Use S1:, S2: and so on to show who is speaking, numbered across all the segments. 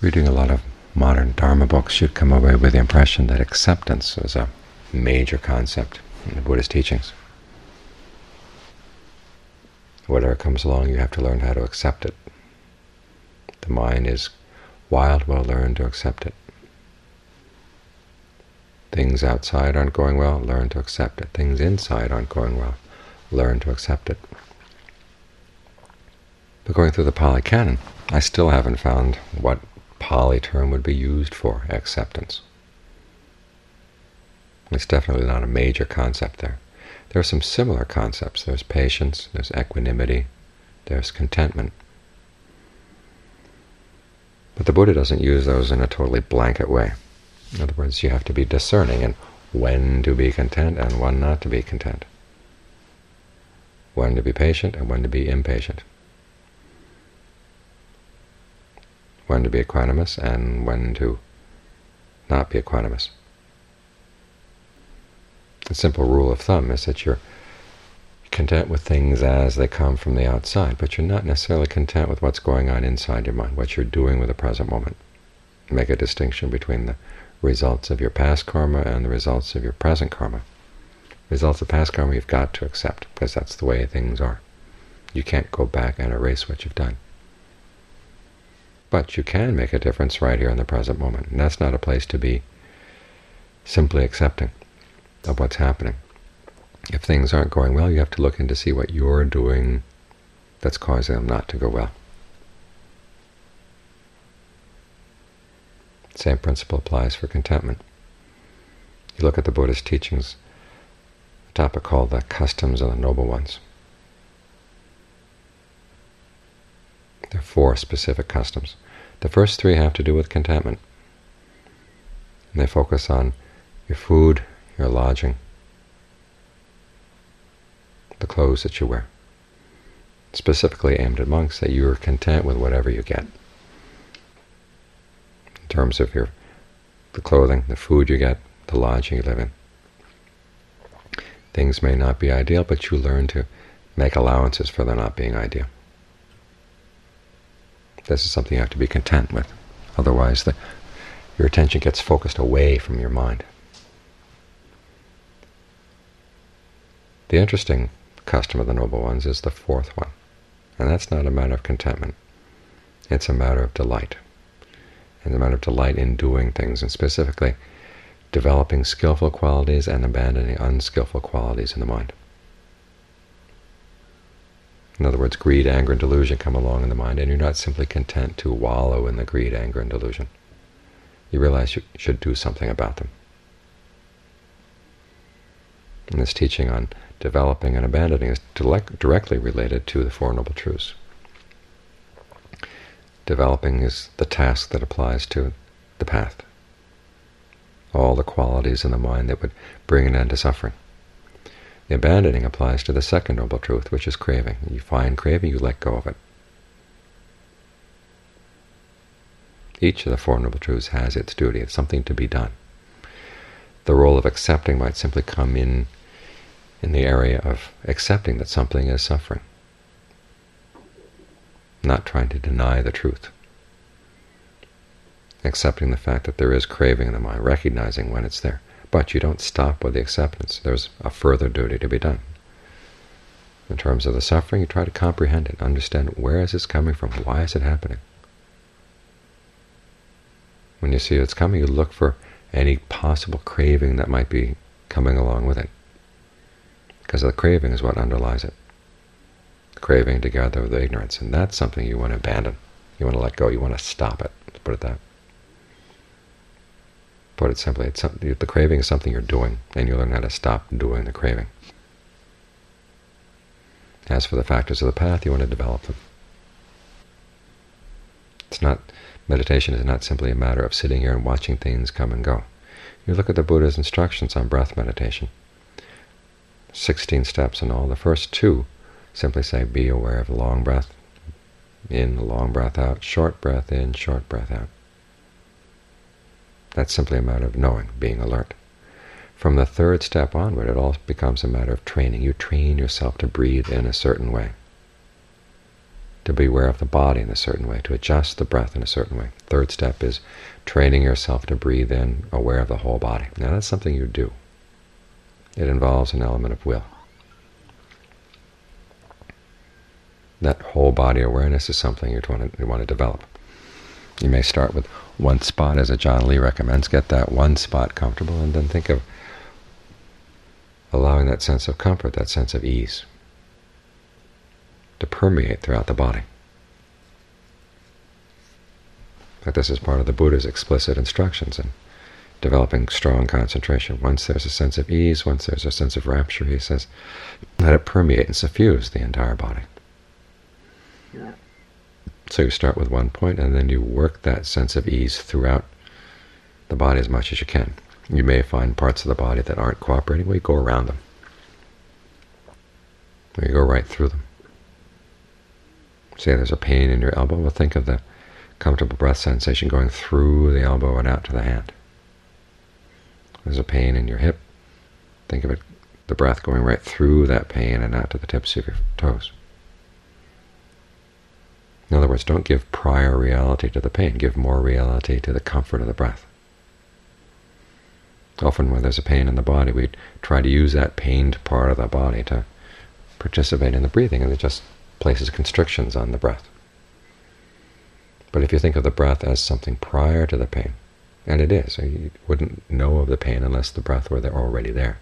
S1: Reading a lot of modern Dharma books, you'd come away with the impression that acceptance is a major concept in the Buddhist teachings. Whatever comes along, you have to learn how to accept it. The mind is wild, well, learn to accept it. Things outside aren't going well, learn to accept it. Things inside aren't going well, learn to accept it. But going through the Pali Canon, I still haven't found what Pali term would be used for acceptance. It's definitely not a major concept there. There are some similar concepts. There's patience, there's equanimity, there's contentment. But the Buddha doesn't use those in a totally blanket way. In other words, you have to be discerning in when to be content and when not to be content, when to be patient and when to be impatient, when to be equanimous and when to not be equanimous. The simple rule of thumb is that you're content with things as they come from the outside, but you're not necessarily content with what's going on inside your mind, what you're doing with the present moment. Make a distinction between the results of your past karma and the results of your present karma. Results of past karma you've got to accept, because that's the way things are. You can't go back and erase what you've done. But you can make a difference right here in the present moment, and that's not a place to be simply accepting of what's happening. If things aren't going well, you have to look in to see what you're doing that's causing them not to go well. Same principle applies for contentment. You look at the Buddhist teachings, a topic called the customs of the noble ones. There are 4 specific customs. The first 3 have to do with contentment. And they focus on your food, your lodging, the clothes that you wear. Specifically aimed at monks, that you are content with whatever you get. In terms of the clothing, the food you get, the lodging you live in. Things may not be ideal, but you learn to make allowances for their not being ideal. This is something you have to be content with. Otherwise, your attention gets focused away from your mind. The interesting custom of the noble ones is the 4th one, and that's not a matter of contentment. It's a matter of delight. It's a matter of delight in doing things, and specifically developing skillful qualities and abandoning unskillful qualities in the mind. In other words, greed, anger, and delusion come along in the mind, and you're not simply content to wallow in the greed, anger, and delusion. You realize you should do something about them. And this teaching on developing and abandoning is directly related to the 4 Noble Truths. Developing is the task that applies to the path. All the qualities in the mind that would bring an end to suffering. The abandoning applies to the 2nd Noble Truth, which is craving. You find craving, you let go of it. Each of the 4 Noble Truths has its duty. It's something to be done. The role of accepting might simply come in the area of accepting that something is suffering, not trying to deny the truth. Accepting the fact that there is craving in the mind, recognizing when it's there. But you don't stop with the acceptance. There's a further duty to be done. In terms of the suffering, you try to comprehend it, understand where is this coming from, why is it happening. When you see it's coming, you look for any possible craving that might be coming along with it. Because the craving is what underlies it. Craving together with ignorance, and that's something you want to abandon. You want to let go. You want to stop it. Let's put it that. Put it simply, the craving is something you're doing, and you learn how to stop doing the craving. As for the factors of the path, you want to develop them. Meditation is not simply a matter of sitting here and watching things come and go. You look at the Buddha's instructions on breath meditation. 16 steps in all. The first 2 simply say, be aware of the long breath in, the long breath out, short breath in, short breath out. That's simply a matter of knowing, being alert. From the 3rd step onward, it all becomes a matter of training. You train yourself to breathe in a certain way. to be aware of the body in a certain way, to adjust the breath in a certain way. Third step is training yourself to breathe in, aware of the whole body. Now that's something you do. It involves an element of will. That whole body awareness is something you want to develop. You may start with one spot, as Ajaan Lee recommends. Get that one spot comfortable, and then think of allowing that sense of comfort, that sense of ease, to permeate throughout the body. But this is part of the Buddha's explicit instructions in developing strong concentration. Once there's a sense of ease, once there's a sense of rapture, he says, let it permeate and suffuse the entire body. So you start with one point, and then you work that sense of ease throughout the body as much as you can. You may find parts of the body that aren't cooperating. Well, you go around them. Or you go right through them. Say there's a pain in your elbow. Well, think of the comfortable breath sensation going through the elbow and out to the hand. There's a pain in your hip. Think of it, the breath going right through that pain and out to the tips of your toes. In other words, don't give prior reality to the pain. Give more reality to the comfort of the breath. Often when there's a pain in the body, we try to use that pained part of the body to participate in the breathing, and it just places constrictions on the breath. But if you think of the breath as something prior to the pain, and it is, you wouldn't know of the pain unless the breath were already there.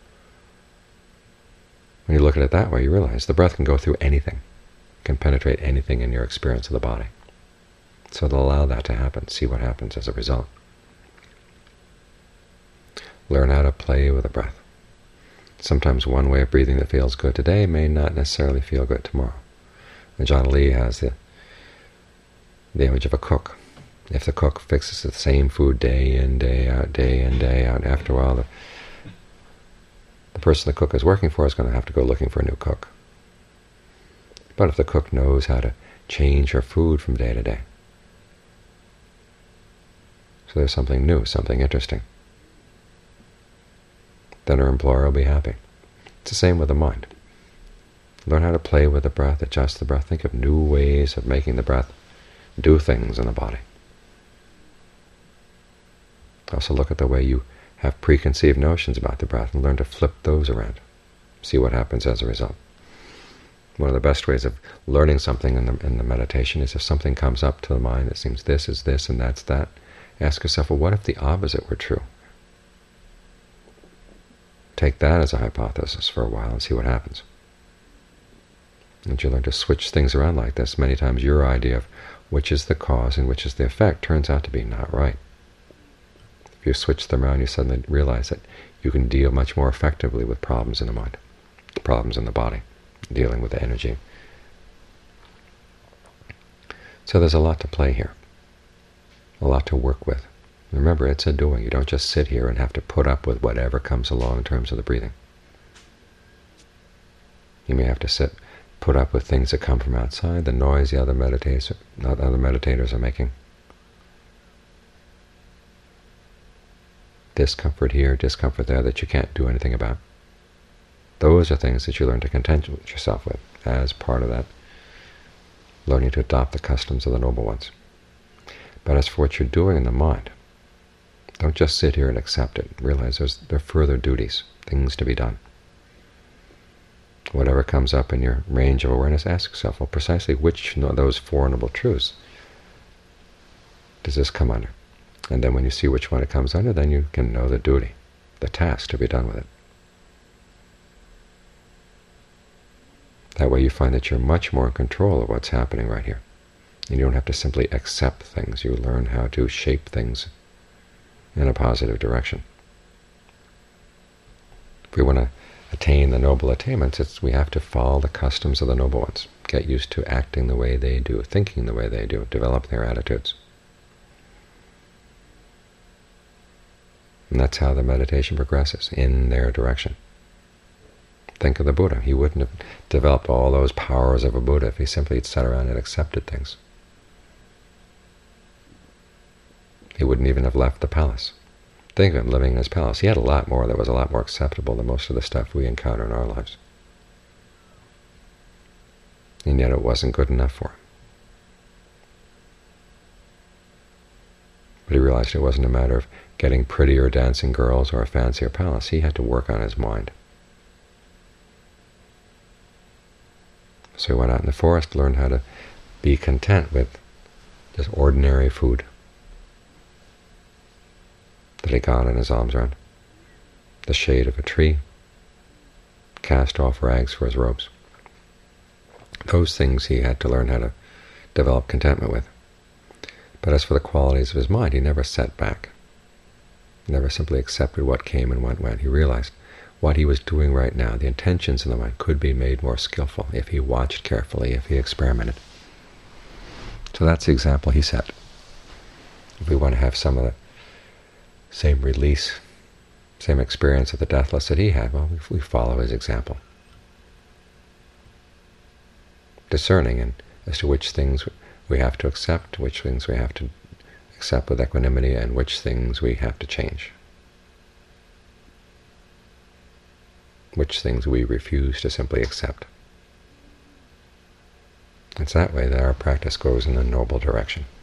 S1: When you look at it that way, you realize the breath can go through anything, can penetrate anything in your experience of the body. So to allow that to happen, see what happens as a result. Learn how to play with the breath. Sometimes one way of breathing that feels good today may not necessarily feel good tomorrow. Ajaan Lee has the image of a cook. If the cook fixes the same food day in, day out, after a while the person the cook is working for is going to have to go looking for a new cook. But if the cook knows how to change her food from day to day, so there's something new, something interesting, then her employer will be happy. It's the same with the mind. Learn how to play with the breath, adjust the breath, think of new ways of making the breath do things in the body. Also look at the way you have preconceived notions about the breath and learn to flip those around. See what happens as a result. One of the best ways of learning something in the meditation is if something comes up to the mind that seems this is this and that's that, ask yourself, well, what if the opposite were true? Take that as a hypothesis for a while and see what happens. And you learn to switch things around like this. Many times your idea of which is the cause and which is the effect turns out to be not right. If you switch them around, you suddenly realize that you can deal much more effectively with problems in the mind, problems in the body, dealing with the energy. So there's a lot to play here, a lot to work with. Remember, it's a doing. You don't just sit here and have to put up with whatever comes along in terms of the breathing. You may have to put up with things that come from outside, the noise the other meditators are making. Discomfort here, discomfort there that you can't do anything about. Those are things that you learn to content yourself with as part of that learning to adopt the customs of the noble ones. But as for what you're doing in the mind, don't just sit here and accept it. Realize there are further duties, things to be done. Whatever comes up in your range of awareness, ask yourself, well, precisely which of those Four Noble Truths does this come under? And then when you see which one it comes under, then you can know the duty, the task to be done with it. That way you find that you're much more in control of what's happening right here. And you don't have to simply accept things. You learn how to shape things in a positive direction. If we want to attain the noble attainments, we have to follow the customs of the noble ones, get used to acting the way they do, thinking the way they do, develop their attitudes. And that's how the meditation progresses, in their direction. Think of the Buddha. He wouldn't have developed all those powers of a Buddha if he simply sat around and accepted things. He wouldn't even have left the palace. Think of him living in his palace. He had a lot more that was a lot more acceptable than most of the stuff we encounter in our lives. and yet it wasn't good enough for him. But he realized it wasn't a matter of getting prettier dancing girls or a fancier palace. He had to work on his mind. So he went out in the forest, learned how to be content with just ordinary food that he got in his alms round, the shade of a tree, cast off rags for his robes. Those things he had to learn how to develop contentment with. But as for the qualities of his mind, he never set back. He never simply accepted what came and what went. He realized what he was doing right now, the intentions in the mind, could be made more skillful if he watched carefully, if he experimented. So that's the example he set. If we want to have some of the same release, same experience of the deathless that he had, well, we follow his example. Discerning as to which things we have to accept, which things we have to accept with equanimity, and which things we have to change, which things we refuse to simply accept. It's that way that our practice goes in a noble direction.